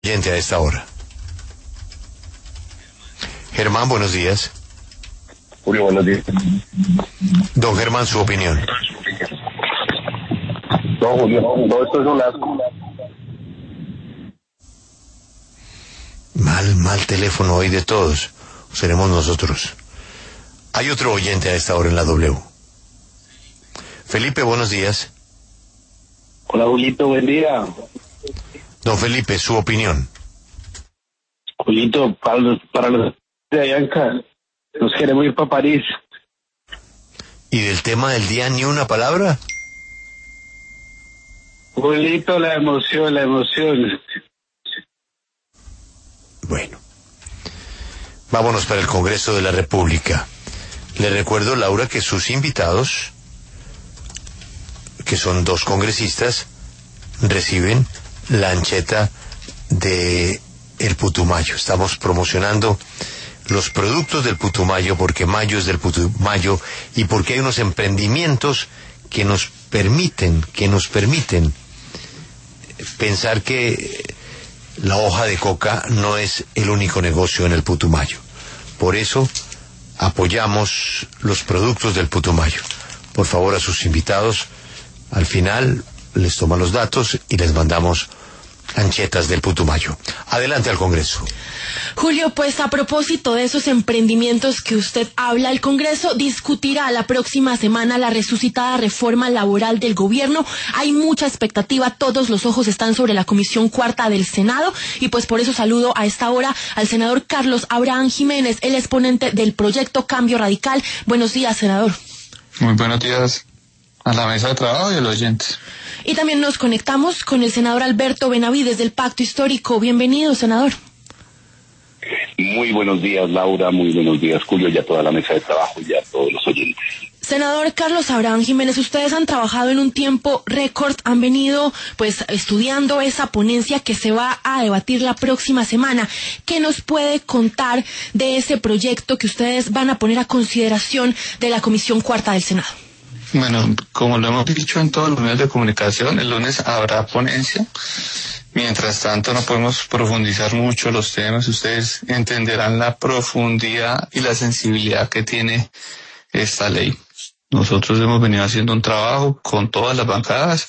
Oyente a esta hora. Germán, buenos días. Julio, buenos días. Don Germán, su opinión. No, Julio, no, esto es un asco. Mal teléfono hoy de todos. Seremos nosotros. Hay otro oyente a esta hora en la W. Felipe, buenos días. Hola, Julito, buen día. Don Felipe, su opinión. Julito, para los de Ayanca, nos queremos ir para París. ¿Y del tema del día ni una palabra? Julito, la emoción. Bueno. Vámonos para el Congreso de la República. Le recuerdo, Laura, que sus invitados, que son dos congresistas, reciben la ancheta de el Putumayo. Estamos promocionando los productos del Putumayo porque mayo es del Putumayo y porque hay unos emprendimientos que nos permiten pensar que la hoja de coca no es el único negocio en el Putumayo. Por eso apoyamos los productos del Putumayo. Por favor, a sus invitados, al final les toman los datos y les mandamos anchetas del Putumayo. Adelante al Congreso. Julio, pues a propósito de esos emprendimientos que usted habla, el Congreso discutirá la próxima semana la resucitada reforma laboral del gobierno. Hay mucha expectativa, todos los ojos están sobre la Comisión Cuarta del Senado y pues por eso saludo a esta hora al senador Carlos Abraham Jiménez, el exponente del proyecto Cambio Radical. Buenos días, senador. Muy buenos días a la mesa de trabajo y a los oyentes. Y también nos conectamos con el senador Alberto Benavides del Pacto Histórico. Bienvenido, senador. Muy buenos días, Laura, muy buenos días, Julio, y a toda la mesa de trabajo y a todos los oyentes. Senador Carlos Abraham Jiménez, ustedes han trabajado en un tiempo récord, han venido pues estudiando esa ponencia que se va a debatir la próxima semana. ¿Qué nos puede contar de ese proyecto que ustedes van a poner a consideración de la Comisión Cuarta del Senado? Bueno, como lo hemos dicho en todos los medios de comunicación, el lunes habrá ponencia. Mientras tanto, no podemos profundizar mucho los temas. Ustedes entenderán la profundidad y la sensibilidad que tiene esta ley. Nosotros hemos venido haciendo un trabajo con todas las bancadas.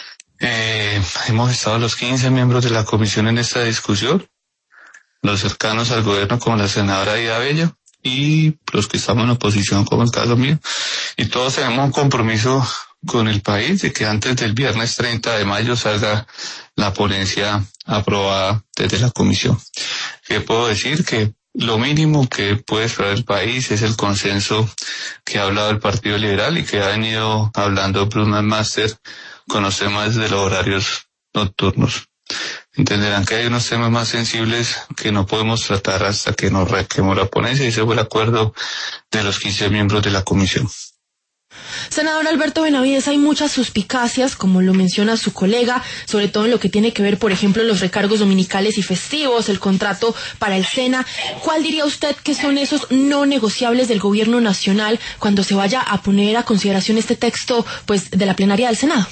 Hemos estado los 15 miembros de la comisión en esta discusión, los cercanos al gobierno como la senadora Ida Bello y los que estamos en oposición como el caso mío. Y todos tenemos un compromiso con el país de que antes del viernes 30 de mayo salga la ponencia aprobada desde la comisión. ¿Qué puedo decir? Que lo mínimo que puede esperar el país es el consenso que ha hablado el Partido Liberal y que ha venido hablando Bruno Master con los temas de los horarios nocturnos. Entenderán que hay unos temas más sensibles que no podemos tratar hasta que nos requemos la ponencia, y ese fue el acuerdo de los 15 miembros de la comisión. Senador Alberto Benavides, hay muchas suspicacias, como lo menciona su colega, sobre todo en lo que tiene que ver, por ejemplo, los recargos dominicales y festivos, el contrato para el SENA. ¿Cuál diría usted que son esos no negociables del gobierno nacional cuando se vaya a poner a consideración este texto, pues, de la plenaria del Senado?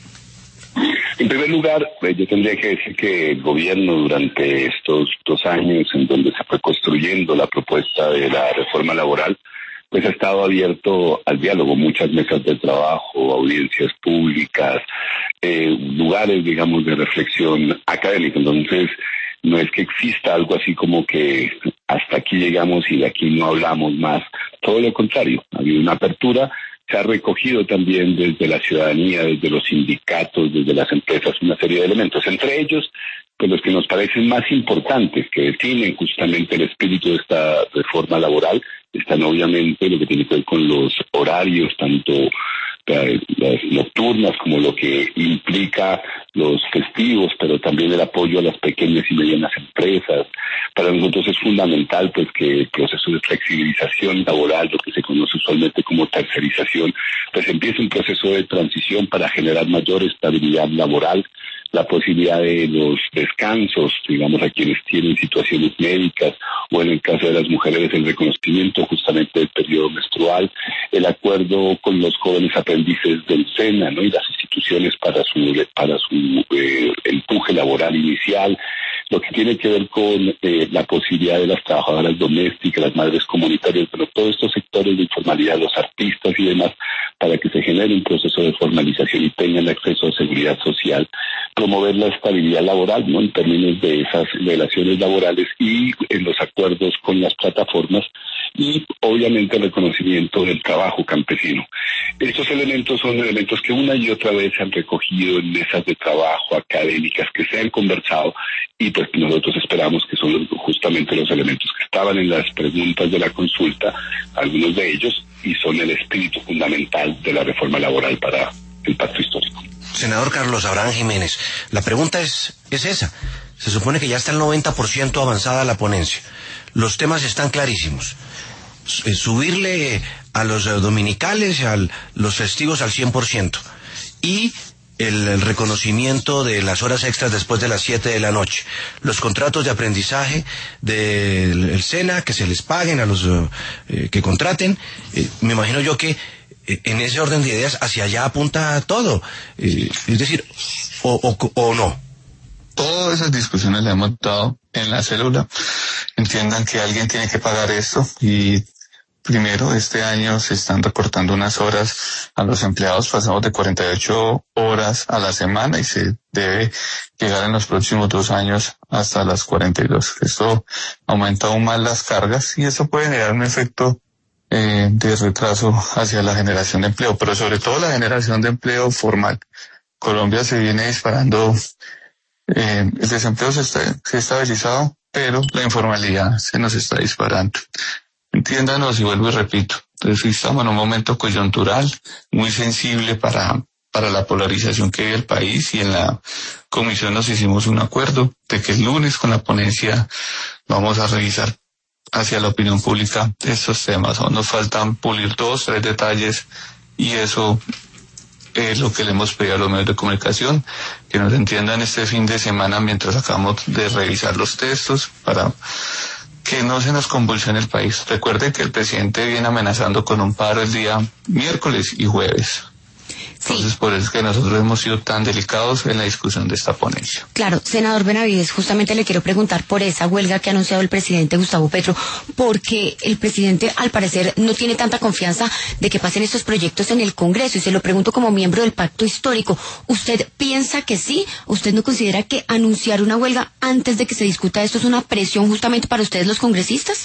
En primer lugar, yo tendría que decir que el gobierno durante estos 2 años en donde se fue construyendo la propuesta de la reforma laboral, pues ha estado abierto al diálogo, muchas mesas de trabajo, audiencias públicas, lugares, digamos, de reflexión académica. Entonces, no es que exista algo así como que hasta aquí llegamos y de aquí no hablamos más. Todo lo contrario, ha habido una apertura. Se ha recogido también desde la ciudadanía, desde los sindicatos, desde las empresas, una serie de elementos. Entre ellos, pues los que nos parecen más importantes, que definen justamente el espíritu de esta reforma laboral, están obviamente lo que tiene que ver con los horarios, tanto las nocturnas como lo que implica los festivos, pero también el apoyo a las pequeñas y medianas empresas. Para nosotros es fundamental pues que el proceso de flexibilización laboral, lo que se conoce usualmente como tercerización, pues empiece un proceso de transición para generar mayor estabilidad laboral. la posibilidad de los descansos, digamos, a quienes tienen situaciones médicas, o en el caso de las mujeres el reconocimiento justamente del periodo menstrual, el acuerdo con los jóvenes aprendices del SENA, ¿no? Y las instituciones para su empuje laboral inicial, lo que tiene que ver con la posibilidad de las trabajadoras domésticas, las madres comunitarias, pero todos estos sectores de informalidad, los artistas y demás, para que se genere un proceso de formalización y tengan acceso a seguridad social, promover la estabilidad laboral, ¿no? En términos de esas relaciones laborales y en los acuerdos con las plataformas, y obviamente el reconocimiento del trabajo campesino. Estos elementos son elementos que una y otra vez se han recogido en mesas de trabajo académicas que se han conversado, y pues nosotros esperamos que son justamente los elementos que estaban en las preguntas de la consulta, algunos de ellos, y son el espíritu fundamental de la reforma laboral para el pacto histórico. Senador Carlos Abraham Jiménez, la pregunta es esa. Se supone que ya está el 90% avanzada la ponencia. Los temas están clarísimos. Subirle a los dominicales, a los festivos al 100%. Y el reconocimiento de las horas extras después de las 7 de la noche. Los contratos de aprendizaje del SENA, que se les paguen a los que contraten. Me imagino yo que en ese orden de ideas hacia allá apunta todo. Es decir, o no. Todas esas discusiones las hemos dado en la célula. Entiendan que alguien tiene que pagar esto, y primero, este año se están recortando unas horas a los empleados, pasamos de 48 horas a la semana y se debe llegar en los próximos 2 años hasta las 42. Esto aumenta aún más las cargas y eso puede generar un efecto de retraso hacia la generación de empleo, pero sobre todo la generación de empleo formal. Colombia se viene disparando, el desempleo se ha estabilizado, pero la informalidad se nos está disparando. Entiéndanos, y vuelvo y repito, entonces estamos en un momento coyuntural muy sensible para la polarización que vive el país, y en la comisión nos hicimos un acuerdo de que el lunes con la ponencia vamos a revisar hacia la opinión pública estos temas. Aún nos faltan pulir 2, 3 detalles, y eso es lo que le hemos pedido a los medios de comunicación, que nos entiendan este fin de semana mientras acabamos de revisar los textos, para que no se nos convulsione el país. Recuerde que el presidente viene amenazando con un paro el día miércoles y jueves. Entonces, por eso es que nosotros hemos sido tan delicados en la discusión de esta ponencia. Claro, senador Benavides, justamente le quiero preguntar por esa huelga que ha anunciado el presidente Gustavo Petro, porque el presidente, al parecer, no tiene tanta confianza de que pasen estos proyectos en el Congreso, y se lo pregunto como miembro del Pacto Histórico. ¿Usted piensa que sí? ¿Usted no considera que anunciar una huelga antes de que se discuta esto es una presión justamente para ustedes los congresistas?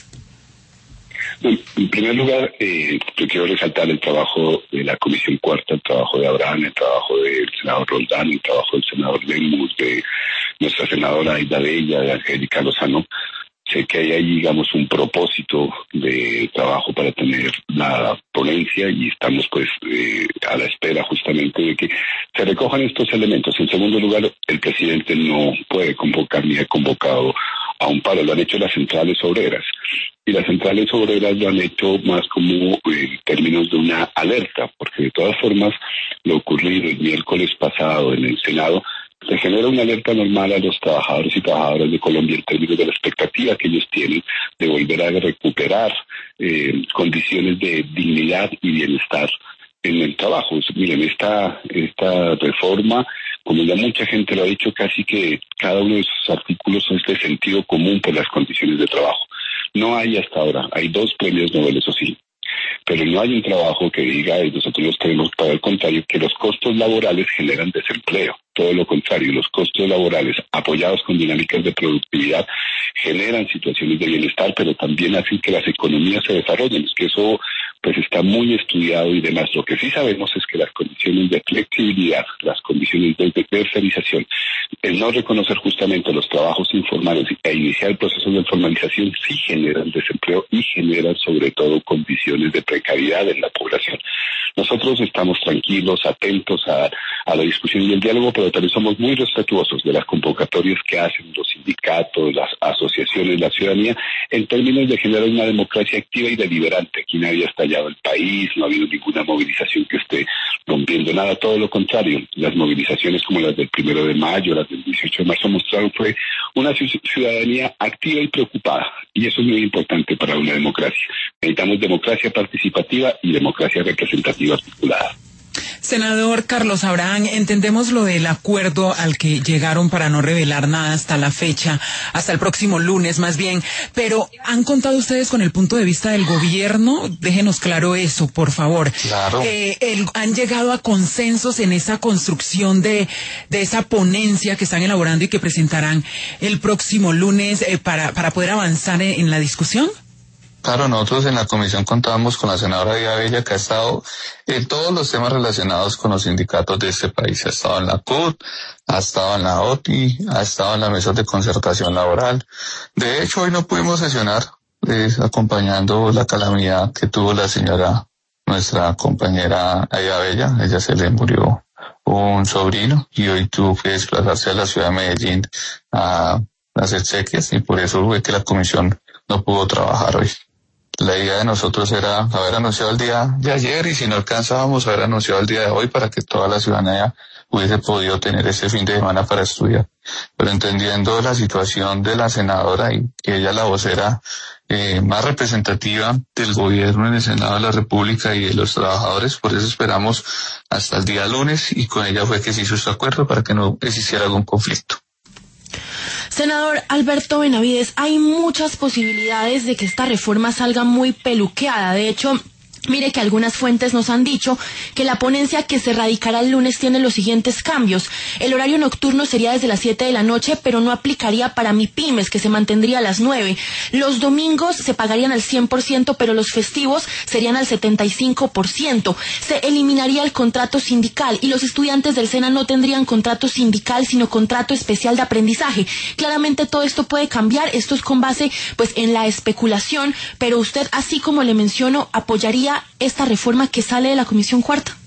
En primer lugar, yo quiero resaltar el trabajo de la Comisión Cuarta, el trabajo de Abraham, el trabajo del senador Roldán, el trabajo del senador Lemus, de nuestra senadora Aida Bella, de Angélica Lozano. Sé que hay ahí, digamos, un propósito de trabajo para tener la ponencia, y estamos pues a la espera justamente de que se recojan estos elementos. En segundo lugar, el presidente no puede convocar ni ha convocado a un paro, lo han hecho las centrales obreras. Y las centrales obreras lo han hecho más como en términos de una alerta, porque de todas formas lo ocurrido el miércoles pasado en el Senado se genera una alerta normal a los trabajadores y trabajadoras de Colombia en términos de la expectativa que ellos tienen de volver a recuperar condiciones de dignidad y bienestar en el trabajo. Miren, esta reforma, como ya mucha gente lo ha dicho, casi que cada uno de sus artículos es de sentido común por las condiciones de trabajo. No hay hasta ahora, hay 2 premios Nobel, eso sí, pero no hay un trabajo que diga, y nosotros los tenemos para el contrario, que los costos laborales generan desempleo. Todo lo contrario, los costos laborales apoyados con dinámicas de productividad generan situaciones de bienestar, pero también hacen que las economías se desarrollen. Es que eso pues está muy estudiado y demás. Lo que sí sabemos es que las condiciones de flexibilidad, las condiciones de tercerización, el no reconocer justamente los trabajos informales e iniciar procesos de formalización sí generan desempleo y generan sobre todo condiciones de precariedad en la población. Nosotros estamos tranquilos, atentos a la discusión y el diálogo, pero también somos muy respetuosos de las convocatorias que hacen los sindicatos, las asociaciones, la ciudadanía, en términos de generar una democracia activa y deliberante. Aquí nadie está cambiado el país, no ha habido ninguna movilización que esté rompiendo nada, todo lo contrario. Las movilizaciones como las del 1 de mayo, las del 18 de marzo mostraron fue una ciudadanía activa y preocupada, y eso es muy importante para una democracia. Necesitamos democracia participativa y democracia representativa articulada. Senador Carlos Abraham, entendemos lo del acuerdo al que llegaron para no revelar nada hasta la fecha, hasta el próximo lunes más bien, pero ¿han contado ustedes con el punto de vista del gobierno? Déjenos claro eso, por favor. Claro. ¿Han llegado a consensos en esa construcción de esa ponencia que están elaborando y que presentarán el próximo lunes para poder avanzar en la discusión? Claro, nosotros en la comisión contábamos con la senadora Aida Bella, que ha estado en todos los temas relacionados con los sindicatos de este país. Ha estado en la CUT, ha estado en la OTI, ha estado en la mesa de concertación laboral. De hecho, hoy no pudimos sesionar, acompañando la calamidad que tuvo la señora, nuestra compañera Aida Bella. Ella se le murió un sobrino y hoy tuvo que desplazarse a la ciudad de Medellín a hacer exequias, y por eso fue que la comisión no pudo trabajar hoy. La idea de nosotros era haber anunciado el día de ayer, y si no alcanzábamos, haber anunciado el día de hoy para que toda la ciudadanía hubiese podido tener ese fin de semana para estudiar. Pero entendiendo la situación de la senadora y que ella es la vocera más representativa del gobierno en el Senado de la República y de los trabajadores, por eso esperamos hasta el día lunes, y con ella fue que se hizo este acuerdo para que no existiera algún conflicto. Senador Alberto Benavides, hay muchas posibilidades de que esta reforma salga muy peluqueada. De hecho, mire que algunas fuentes nos han dicho que la ponencia que se radicará el lunes tiene los siguientes cambios. El horario nocturno sería desde las 7 de la noche, pero no aplicaría para MIPYMES, que se mantendría a las 9. Los domingos se pagarían al 100%, pero los festivos serían al 75%. Se eliminaría el contrato sindical y los estudiantes del SENA no tendrían contrato sindical, sino contrato especial de aprendizaje. Claramente todo esto puede cambiar. Esto es con base pues en la especulación, pero usted, así como le menciono, apoyaría esta reforma que sale de la Comisión Cuarta.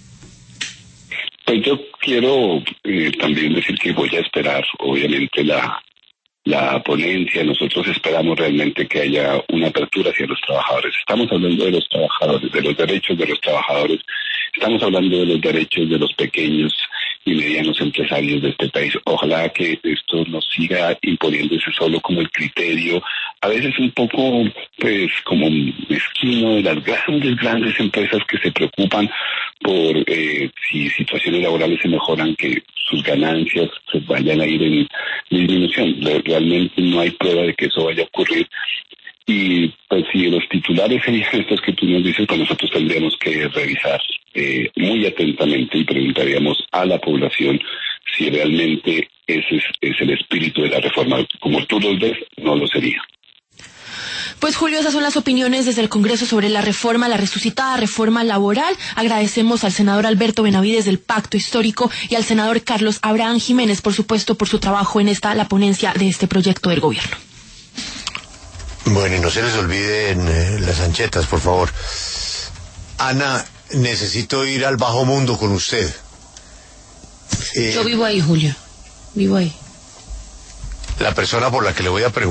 Pues yo quiero también decir que voy a esperar, obviamente, la ponencia. Nosotros esperamos realmente que haya una apertura hacia los trabajadores. Estamos hablando de los trabajadores, de los derechos de los trabajadores. Estamos hablando de los derechos de los pequeños y medianos empresarios de este país. Ojalá que esto no siga imponiéndose solo como el criterio, a veces un poco, pues, como mezquino de las grandes empresas que se preocupan por si situaciones laborales se mejoran, que sus ganancias se vayan a ir en disminución. Realmente no hay prueba de que eso vaya a ocurrir. Y pues si los titulares serían estos que tú nos dices, pues nosotros tendríamos que revisar muy atentamente y preguntaríamos a la población si realmente ese es el espíritu de la reforma. Como tú los ves, no lo sería. Pues Julio, esas son las opiniones desde el Congreso sobre la reforma, la resucitada reforma laboral. Agradecemos al senador Alberto Benavides del Pacto Histórico y al senador Carlos Abraham Jiménez, por supuesto, por su trabajo en la ponencia de este proyecto del gobierno. Bueno, y no se les olviden las anchetas, por favor. Ana, necesito ir al bajo mundo con usted. Yo vivo ahí, Julio. Vivo ahí. La persona por la que le voy a preguntar